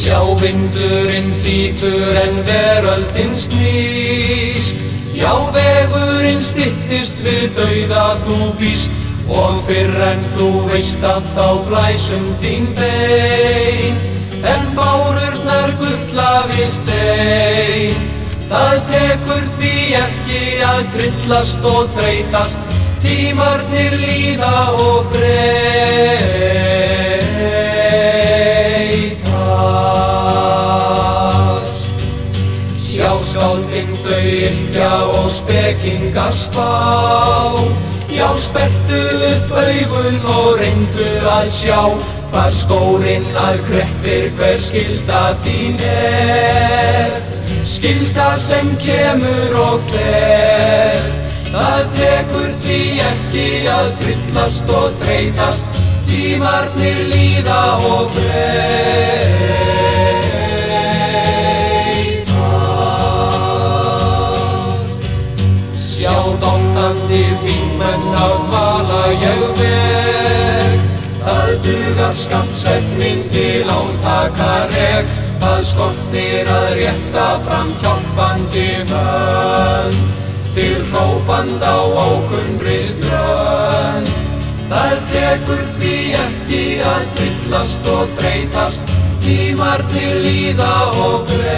Sjá vindurinn þýtur en veröldin snýst. Já, vegurinn styttist við dauða þú býst. Og fyrr en þú veist að þá blæsum þín bein. En bárurnar gulla við stein. Það tekur því ekki að tryllast og þreytast. Tímarnir líða og breytast. Sjá skáldin þau yrkja og spekingar spá. Já, sperrtu upp augun og reyndu að sjá hvar skórinn að kreppir hver skylda þín skylda sem kemur og fer. Það tekur því ekki að tryllast og þreytast. Tímarnir líða og breytast. Sjá dottandi þingmenn á dvala ég veg. Það dugar skammt svefninn til átakareg. Það skortir að rétta fram hjálpandi hönd til hrópanda á ókunnri strönd. Það tekur því ekki að tryllast og þreytast. Tímarnir líða og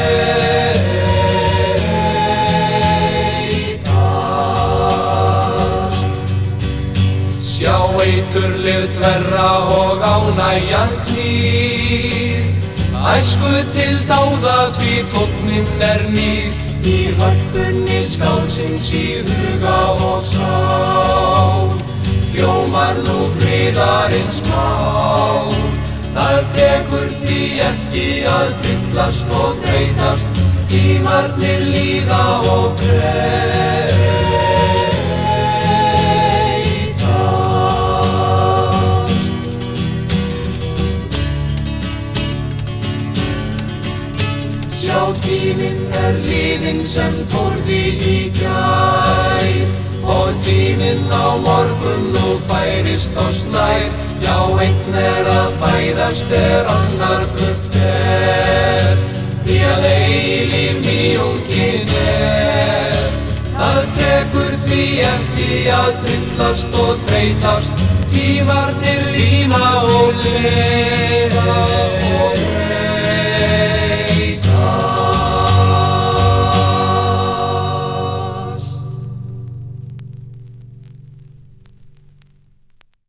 breytast. Sjá eiturlyf þverra og ánægjan knýr. Æsku til dáða því tónninn nýr. Í hörpunni skáldsins í huga og sál. Hljómar nú friðarins mál. Það tekur því ekki að tryllast og þreytast. Tímarnir líða og breytast. Sjá tíminn liðinn sem tórði í gær. Og tíminn á morgun nú færist oss nær. Já, einn að fæðast annar burt fer. Því að eilíf nýjungin Það tekur því ekki að tryllast og þreytast. Tímarnir lína og